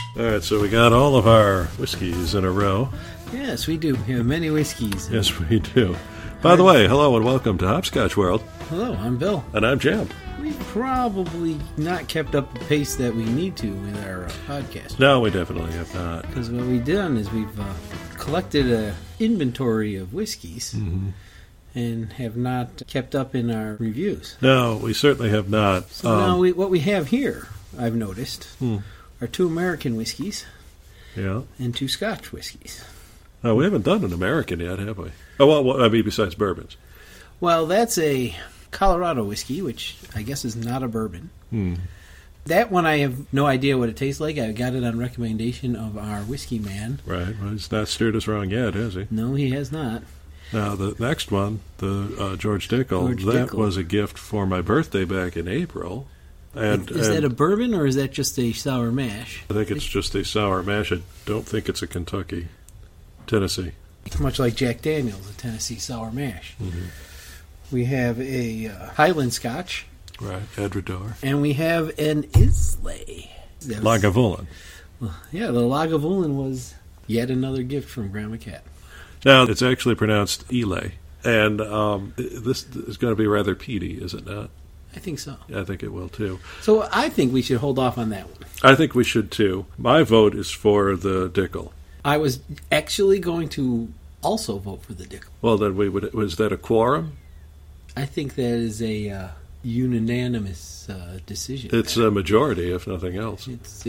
All right, so we got all of our whiskeys in a row. Yes, we do. We have many whiskeys. Yes, we do. By the way, hello and welcome to Hopscotch World. Hello, I'm Bill. And I'm Jim. We've probably not kept up the pace that we need to with our podcast. No, we definitely have not. Because what we've done is we've collected an inventory of whiskeys and have not kept up in our reviews. No, we certainly have not. So now what we have here, I've noticed, are 2 American whiskeys and 2 Scotch whiskeys. No, we haven't done an American yet, have we? Oh, well, I mean, besides bourbons. Well, that's a Colorado whiskey, which I guess is not a bourbon. That one I have no idea what it tastes like. I got it on recommendation of our whiskey man. Right. Well, he's not steered us wrong yet, has he? No, he has not. Now, the next one, the George Dickel, that was a gift for my birthday back in April. And is that a bourbon or is that just a sour mash? I think it's just a sour mash. I don't think it's a Kentucky, Tennessee. Much like Jack Daniels, a Tennessee sour mash. We have a Highland Scotch. Right, Edredor. And we have an Islay. Lagavulin. Yeah, the Lagavulin was yet another gift from Grandma Cat. Now, it's actually pronounced Islay. And this is going to be rather peaty, is it not? I think so. I think it will, too. So I think we should hold off on that one. I think we should, too. My vote is for the Dickel. I was actually going to also vote for the Dickel. Well, then was that a quorum? I think that is a unanimous decision. It's a majority, if nothing else.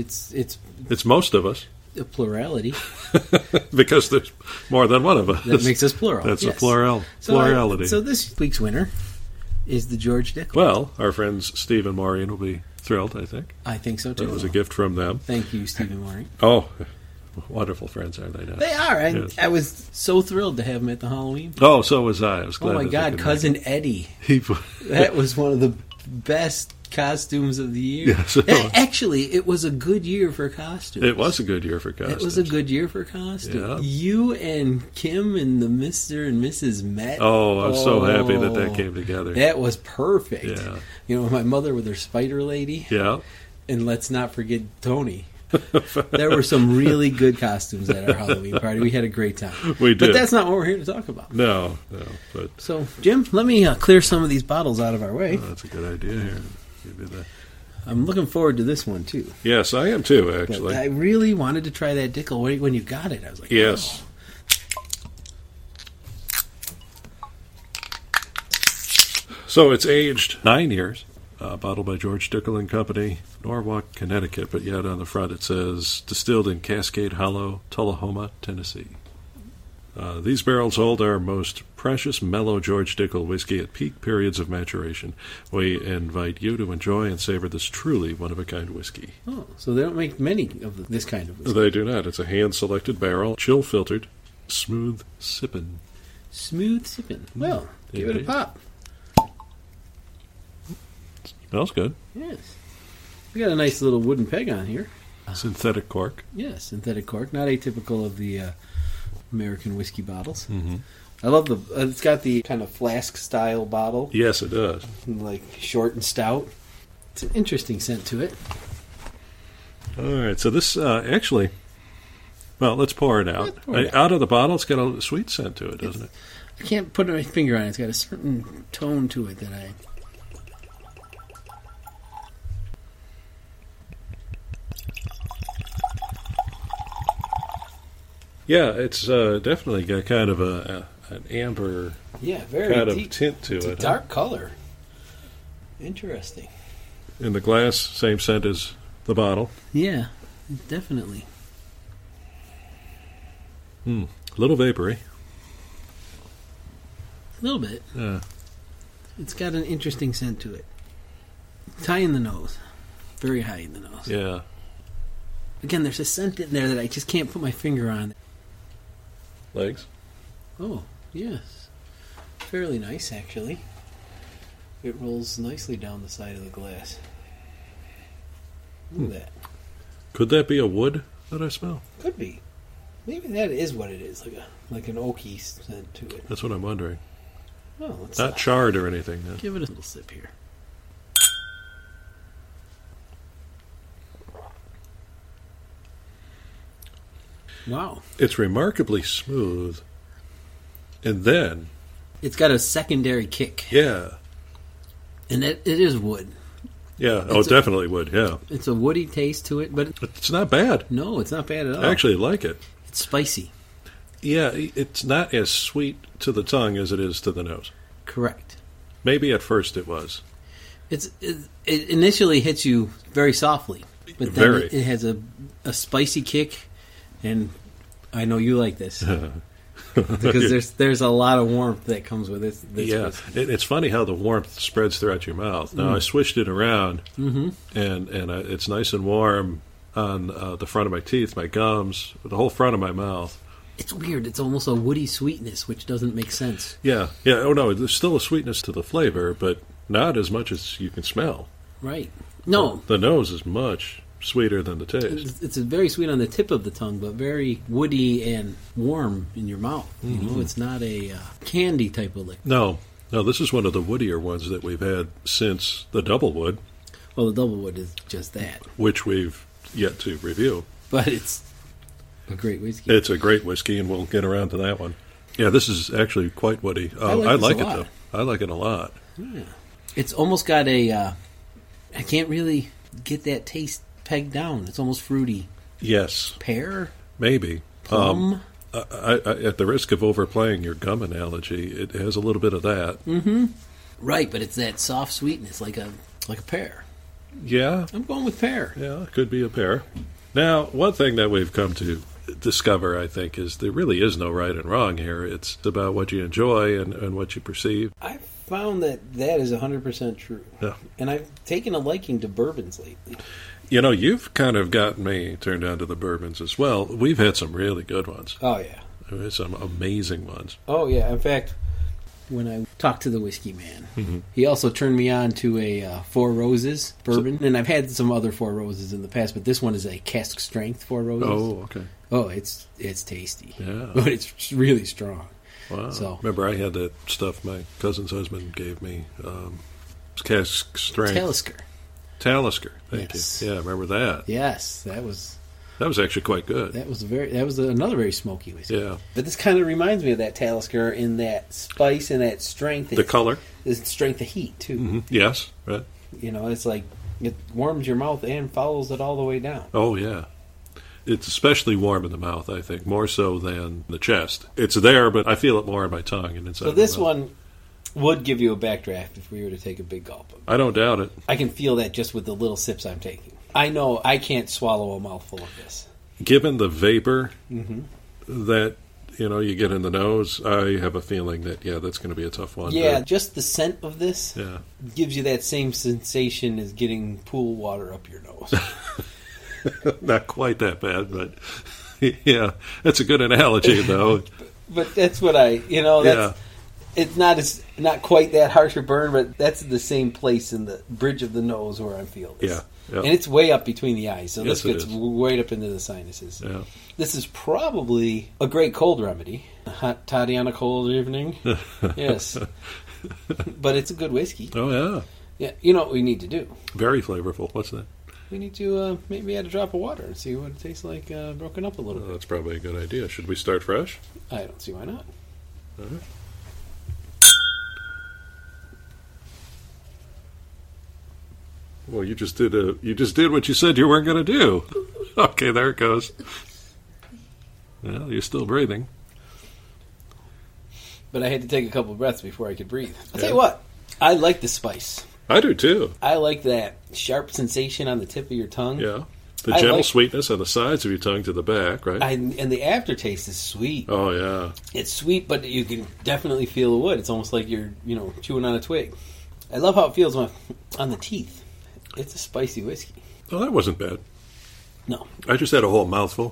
It's most of us. A plurality. Because there's more than one of us. That makes us plural. That's yes. a plurality. So this week's winner is the George Dickel. Well, our friends Steve and Maureen will be thrilled, I think. I think so, too. That was a gift from them. Thank you, Steve and Maureen. Oh, wonderful friends, are they not? They are. Yes. I was so thrilled to have them at the Halloween. Oh, so was I. I was glad. Oh, my God, Cousin Eddie. That was one of the best costumes of the year. Yes. Actually, it was a good year for costumes. It was a good year for costumes. It was a good year for costumes. Yeah. You and Kim and the Mr. and Mrs. met. Oh, I'm so happy that came together. That was perfect. Yeah. You know, my mother with her spider lady. Yeah. And let's not forget Tony. There were some really good costumes at our Halloween party. We had a great time. We did. But that's not what we're here to talk about. No. But So, Jim, let me clear some of these bottles out of our way. That's a good idea here. I'm looking forward to this one, too. Yes, I am, too, actually. But I really wanted to try that Dickel when you got it. I was like, yes. Oh. So it's aged 9 years. Bottled by George Dickel and Company, Norwalk, Connecticut, but yet on the front it says distilled in Cascade Hollow, Tullahoma, Tennessee. These barrels hold our most precious, mellow George Dickel whiskey at peak periods of maturation. We invite you to enjoy and savor this truly one-of-a-kind whiskey. Oh, so they don't make many of this kind of whiskey. They do not. It's a hand-selected barrel, chill-filtered, smooth sippin'. Smooth sipping. Well, give it a pop. Smells good. Yes. We got a nice little wooden peg on here. Synthetic cork. Yes, synthetic cork. Not atypical of the American whiskey bottles. Mm-hmm. I love it's got the kind of flask-style bottle. Yes, it does. Like short and stout. It's an interesting scent to it. All right, so this actually, well, let's pour it out. Out of the bottle, it's got a sweet scent to it, doesn't it? I can't put my finger on it. It's got a certain tone to it that I... Yeah, it's definitely got kind of an amber very kind deep, of tint to it. Dark color. Interesting. In the glass, same scent as the bottle. Yeah, definitely. A little vapory. A little bit. Yeah. It's got an interesting scent to it. It's high in the nose. Very high in the nose. Yeah. Again, there's a scent in there that I just can't put my finger on. Legs? Oh, yes. Fairly nice, actually. It rolls nicely down the side of the glass. Look at that. Could that be a wood that I smell? Could be. Maybe that is what it is, like an oaky scent to it. That's what I'm wondering. Well, let's Not charred or anything. No. give it a little sip here. Wow. It's remarkably smooth. And then, It's got a secondary kick. yeah. And it is wood. Yeah, It's definitely would, yeah. It's a woody taste to it, but It's not bad. no, it's not bad at all. I actually like it. It's spicy. Yeah, it's not as sweet to the tongue as it is to the nose. Correct. Maybe at first it was. It initially hits you very softly, but then Very. it has a spicy kick, and I know you like this because there's a lot of warmth that comes with it. Yeah, it's funny how the warmth spreads throughout your mouth. Now, I switched it around, and it's nice and warm on the front of my teeth, my gums, the whole front of my mouth. It's weird. It's almost a woody sweetness, which doesn't make sense. Yeah. Oh, no, there's still a sweetness to the flavor, but not as much as you can smell. Right. No. The nose is much sweeter than the taste. It's very sweet on the tip of the tongue, but very woody and warm in your mouth. You know, it's not a candy type of liquor. No, this is one of the woodier ones that we've had since the Doublewood, Well, the Doublewood is just that, which we've yet to review. but it's a great whiskey. It's a great whiskey, and we'll get around to that one. Yeah, this is actually quite woody. I like I this like a it, lot. though. I like it a lot. Yeah. It's almost got a. I can't really get that taste pegged down. It's almost fruity. Yes, Pear, maybe. plum. I, at the risk of overplaying your gum analogy, it has a little bit of that. Right, but it's that soft sweetness, like a pear. Yeah, I'm going with pear. yeah, it could be a pear. Now, one thing that we've come to discover, I think, is there really is no right and wrong here. It's about what you enjoy and what you perceive. I've found that is 100% true. Yeah. And I've taken a liking to bourbons lately. You know, you've kind of gotten me turned on to the bourbons as well. We've had some really good ones. Oh, yeah. We've had some amazing ones. Oh, yeah. In fact, when I talked to the whiskey man, he also turned me on to a Four Roses bourbon. And I've had some other Four Roses in the past, but this one is a cask strength Four Roses. Oh, okay. Oh, it's tasty. Yeah. But it's really strong. Wow. So- Remember, I had that stuff my cousin's husband gave me. Cask strength. Talisker. Thank Yes. you. Yeah, remember that? Yes, that was actually quite good. another very smoky whiskey. Yeah. But this kind of reminds me of that Talisker in that spice and that strength. The color. It's strength of heat too. Mm-hmm. Yes. Right. You know, it's like it warms your mouth and follows it all the way down. Oh, yeah. It's especially warm in the mouth, I think, more so than the chest. It's there, but I feel it more in my tongue and inside So my this mouth. one would give you a backdraft if we were to take a big gulp. I don't doubt it. I can feel that just with the little sips I'm taking. I know I can't swallow a mouthful of this. Given the vapor that you get in the nose, I have a feeling that that's going to be a tough one. Yeah, just the scent of this Yeah. gives you that same sensation as getting pool water up your nose. Not quite that bad, but yeah, that's a good analogy, though. But that's what it's not quite that harsh a burn, but that's the same place in the bridge of the nose where I feel this. Yeah. And it's way up between the eyes, so Yes, this it gets is. way up into the sinuses. Yeah. This is probably a great cold remedy. A hot toddy on a cold evening. Yes. But it's a good whiskey. Oh, yeah. Yeah, you know what we need to do? Very flavorful. What's that? We need to maybe add a drop of water and see what it tastes like broken up a little bit. That's probably a good idea. Should we start fresh? I don't see why not. All right. Well, you just did what you said you weren't going to do. Okay, there it goes. Well, you're still breathing. But I had to take a couple of breaths before I could breathe. I'll tell Yeah. you what, I like the spice. I do too. I like that sharp sensation on the tip of your tongue. Yeah. The I gentle like- sweetness on the sides of your tongue to the back, right? And the aftertaste is sweet. Oh, yeah. It's sweet, but you can definitely feel the wood. It's almost like you're, chewing on a twig. I love how it feels on the teeth. It's a spicy whiskey. Oh, that wasn't bad. No. I just had a whole mouthful.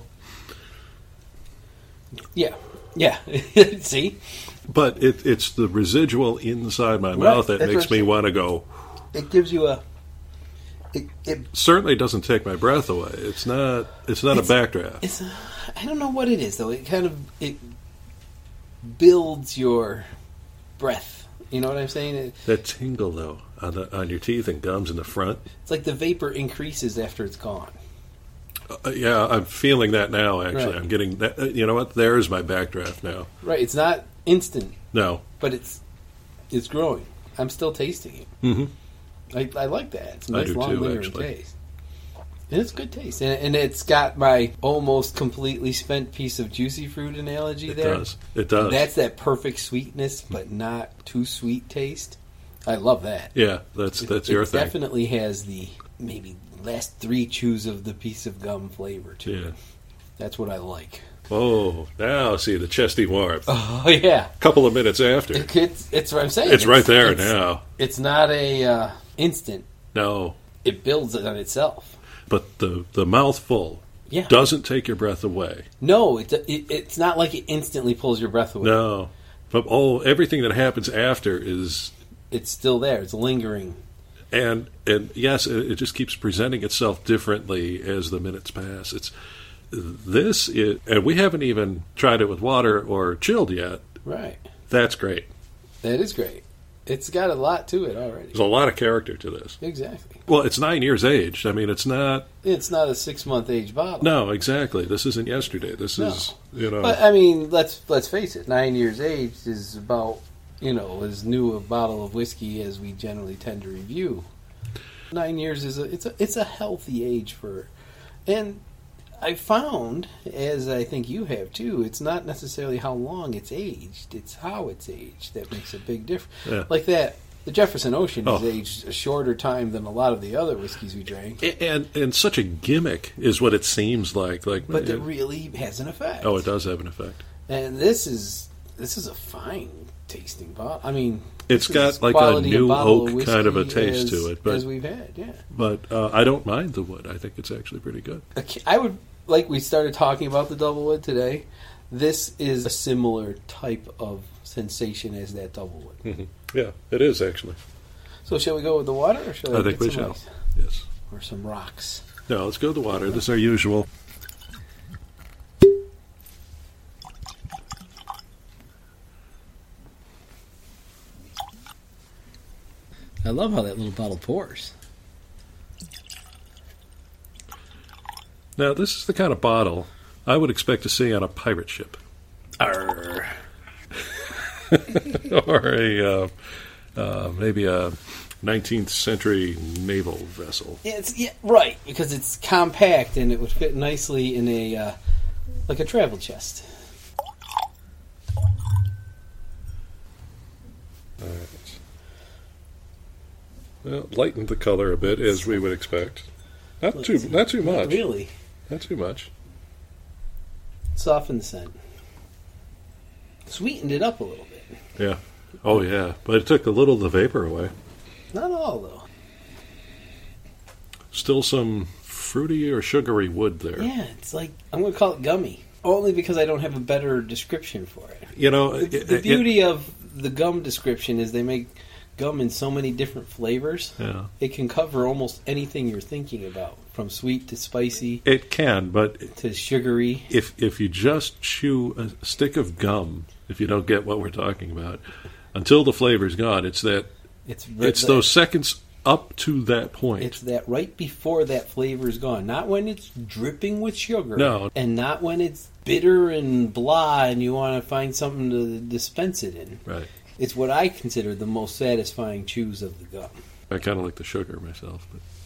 Yeah. See? But it's the residual inside my mouth that that's makes what me I'm want to go. It gives you a... It Certainly doesn't take my breath away. It's not a backdraft. It's I don't know what it is though. It builds your breath. You know what I'm saying? That tingle though on your teeth and gums in the front. It's like the vapor increases after it's gone. Yeah, I'm feeling that now, actually. Right. I'm getting that. You know what? There's my backdraft now. Right. It's not instant, No. but it's growing. I'm still tasting it. Mm-hmm. I like that. It's a I nice, do long, too, lingering actually. taste. And it's good taste. And it's got my almost completely spent piece of juicy fruit analogy there. It does. That's that perfect sweetness, but not too sweet taste. I love that. Yeah, that's your It thing. definitely has the maybe last 3 chews of the piece of gum flavor to Yeah. it. That's what I like. Oh, now see the chesty warmth. Oh yeah, Couple of minutes after. it's what I'm saying. It's right there now. It's not a instant. No. It builds it on itself. But the mouthful Yeah. doesn't take your breath away. No, it's not like it instantly pulls your breath away. No. But everything that happens after is, It's still there. It's lingering. and yes, it just keeps presenting itself differently as the minutes pass. And we haven't even tried it with water or chilled yet. Right. That's great. That is great. It's got a lot to it already. There's a lot of character to this. Exactly. Well, it's 9 years aged. I mean, it's not. It's not a 6-month age bottle. No, exactly. This isn't yesterday. This is, But I mean, let's face it. 9 years aged is about as new a bottle of whiskey as we generally tend to review. 9 years is it's a healthy age and I found, as I think you have too, it's not necessarily how long it's aged; it's how it's aged that makes a big difference. Yeah. Like that, the Jefferson Ocean is Oh. aged a shorter time than a lot of the other whiskeys we drank, and such a gimmick is what it seems like. but it really has an effect. Oh, it does have an effect. And this is a fine tasting bottle. I mean, It's this got is like a quality new bottle of oak kind of a whiskey taste to it, as but we've had. Yeah, I don't mind the wood. I think it's actually pretty good. I would like we started talking about the double wood today. This is a similar type of sensation as that double wood. Hmm. Yeah, it is actually. So shall we go with the water, or shall I I think get we some shall. ice? Yes. Or some rocks? No, let's go with the water. This is our usual. I love how that little bottle pours. Now, this is the kind of bottle I would expect to see on a pirate ship. Arr. Or maybe a 19th century naval vessel. Yeah, right, because it's compact and it would fit nicely in a like a travel chest. All right. Well, lightened the color a bit, as we would expect. Not too much. Not really. Not too much. Softened the scent. Sweetened it up a little bit. Yeah. Oh, yeah. But it took a little of the vapor away. Not all, though. Still some fruity or sugary wood there. Yeah, it's like, I'm going to call it gummy. Only because I don't have a better description for it. You know, The beauty of the gum description is they make gum in so many different flavors. Yeah. It can cover almost anything you're thinking about, from sweet to spicy It can, but to sugary. if you just chew a stick of gum, if you don't get what we're talking about, until the flavor's gone, it's those seconds up to that point. It's that right before that flavor's gone. Not when it's dripping with sugar. No. And not when it's bitter and blah and you want to find something to dispense it in. Right. It's what I consider the most satisfying chews of the gum. I kind of like the sugar myself.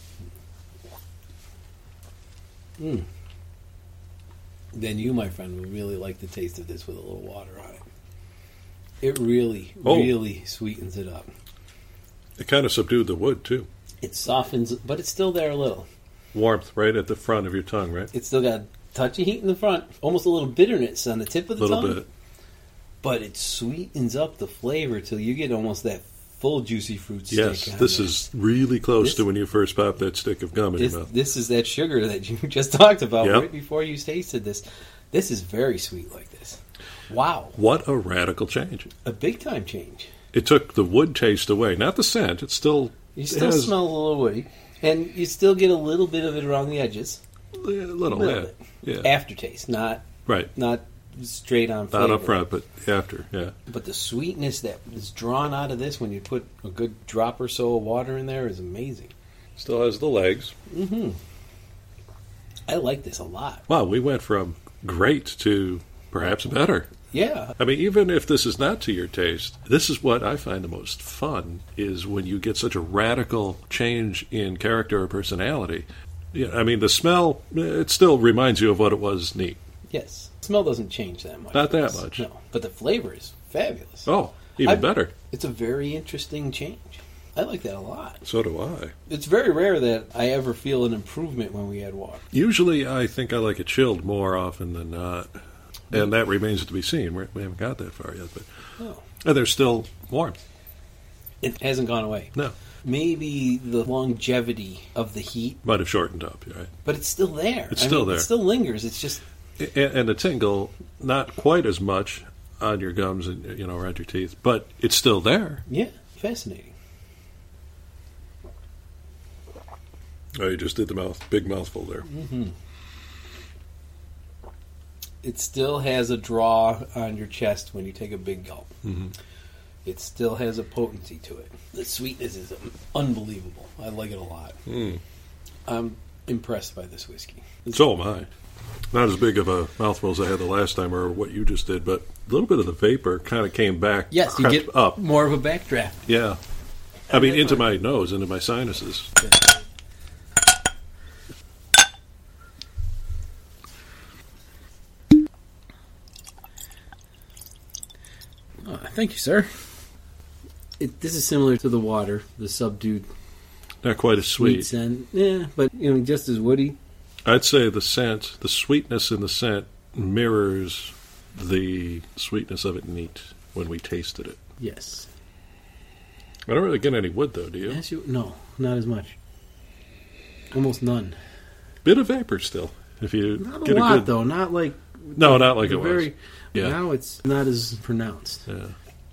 But Then you, my friend, would really like the taste of this with a little water on it. It really, Oh. really sweetens it up. it kind of subdued the wood, too. It softens, but it's still there a little. Warmth right at the front of your tongue, right? It's still got a touch of heat in the front, almost a little bitterness on the tip of A the little tongue. bit. But it sweetens up the flavor till you get almost that full juicy fruit stick. Yes, on this there. is really close This- to when you first popped that stick of gum in your mouth. This is that sugar that you just talked about Yep. right before you tasted this. This is very sweet like this. Wow. What a radical change. A big time change. It took the wood taste away, not the scent. It still You still has smell a little woody. And you still get a little bit of it around the edges. a little, Little yeah. bit. Aftertaste, not Right. straight on flavor. Not up front, but after, yeah. But the sweetness that is drawn out of this when you put a good drop or so of water in there is amazing. Still has the legs. Mm-hmm. I like this a lot. Wow, we went from great to perhaps better. Yeah. I mean, even if this is not to your taste, this is what I find the most fun, is when you get such a radical change in character or personality. Yeah, I mean, the smell, it still reminds you of what it was neat. Yes. Smell doesn't change that much. Not that much. No. But the flavor is fabulous. Oh, even better. It's a very interesting change. I like that a lot. So do I. It's very rare that I ever feel an improvement when we add water. Usually I think I like it chilled more often than not. And that remains to be seen. We haven't got that far yet. But and they're still warm. It hasn't gone away. No. Maybe the longevity of the heat. Might have shortened up, right? But it's still there. It's still there. It still lingers. It's just... And the tingle, not quite as much on your gums and around your teeth, but it's still there. Yeah, fascinating. Oh, you just did the big mouthful there. Mm-hmm. It still has a draw on your chest when you take a big gulp. Mm-hmm. It still has a potency to it. The sweetness is unbelievable. I like it a lot. Mm. I'm impressed by this whiskey. So am I. Not as big of a mouthful as I had the last time or what you just did, but a little bit of the vapor kind of came back. Yes, you get up. more of a backdraft. Yeah. I mean, into my nose, into my sinuses. Yeah. Thank you, sir. This is similar to the water, the subdued. Not quite as sweet. Scent. Yeah, but just as woody. I'd say the scent, the sweetness in the scent mirrors the sweetness of it neat when we tasted it. Yes. I don't really get any wood, though, do you? Yes, no, not as much. Almost none. Bit of vapor still. If you not get a lot, good... though. Not like... No, not like it was. Yeah. Now it's not as pronounced. Yeah.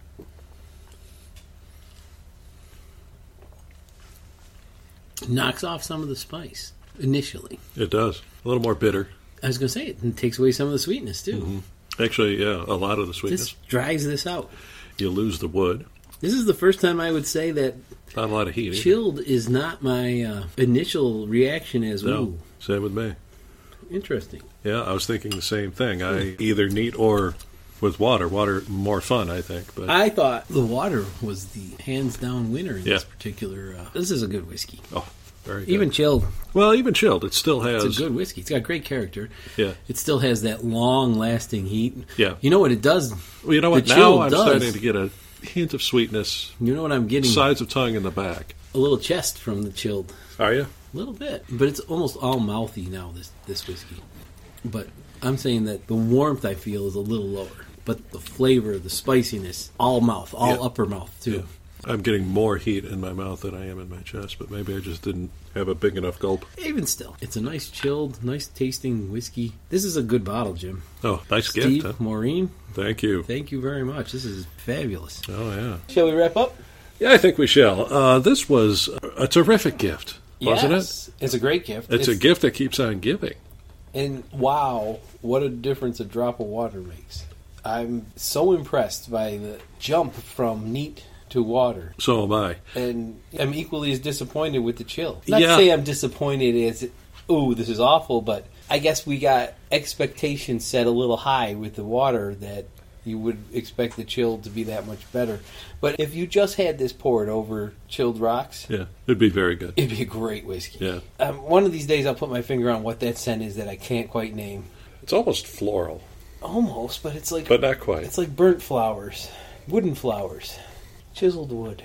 Knocks off some of the spice initially. It does. A little more bitter. I was going to say it takes away some of the sweetness too. Mm-hmm. Actually, yeah, a lot of the sweetness. This dries this out. You lose the wood. This is the first time I would say that not a lot of heat. Chilled is not my initial reaction as well. No, same with me. Interesting. Yeah, I was thinking the same thing. I either neat or with water. Water more fun, I think. But I thought the water was the hands down winner in this particular. This is a good whiskey. Oh, very good. Even chilled. Well, even chilled, it still has. It's a good whiskey. It's got great character. Yeah. It still has that long lasting heat. Yeah. You know what it does? Well, you know what? Now I'm starting to get a hint of sweetness. You know what I'm getting? Sides of tongue in the back. A little chest from the chilled. Are you? A little bit, but it's almost all mouthy now. This whiskey, but I'm saying that the warmth I feel is a little lower, but the flavor, the spiciness, all mouth, all upper mouth too. Yeah. I'm getting more heat in my mouth than I am in my chest, but maybe I just didn't have a big enough gulp. Even still, it's a nice chilled, nice tasting whiskey. This is a good bottle, Jim. Oh, nice Steve, gift, huh? Maureen, thank you. Thank you very much. This is fabulous. Oh, yeah. Shall we wrap up? Yeah, I think we shall. This was a terrific gift, wasn't it? It's a great gift. It's a gift that keeps on giving. And wow, what a difference a drop of water makes. I'm so impressed by the jump from neat to water. So am I. And I'm equally as disappointed with the chill. Not to say I'm disappointed as, ooh, this is awful, but I guess we got expectations set a little high with the water that you would expect the chill to be that much better. But if you just had this poured over chilled rocks... Yeah, it'd be very good. It'd be a great whiskey. Yeah. One of these days I'll put my finger on what that scent is that I can't quite name. It's almost floral. Almost, but it's like... But not quite. It's like burnt flowers. Wooden flowers. Chiseled wood.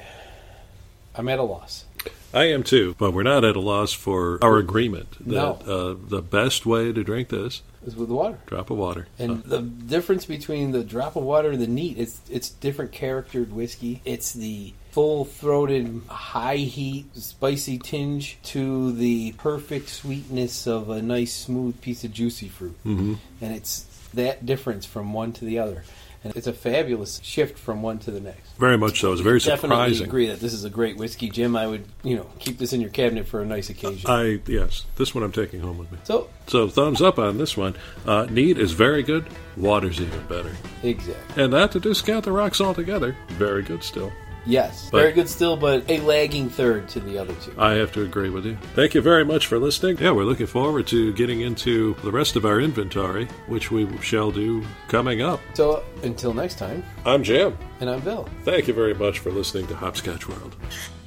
I'm at a loss. I am too, but we're not at a loss for our agreement that No. The best way to drink this Is with the water. drop of water. And the difference between the drop of water and the neat, it's different charactered whiskey. It's the full-throated, high-heat, spicy tinge to the perfect sweetness of a nice, smooth piece of juicy fruit. Mm-hmm. And it's that difference from one to the other. And it's a fabulous shift from one to the next. Very much so. It's very Definitely surprising. agree that this is a great whiskey. Jim, I would, keep this in your cabinet for a nice occasion. Yes, this one I'm taking home with me. So thumbs up on this one. Neat is very good. Water's even better. exactly. And not to discount the rocks altogether. Very good still. Yes, But- very good still, but a lagging third to the other two. I have to agree with you. Thank you very much for listening. Yeah, we're looking forward to getting into the rest of our inventory, which we shall do coming up. So until next time, I'm Jim. and I'm Bill. Thank you very much for listening to Hopscotch World.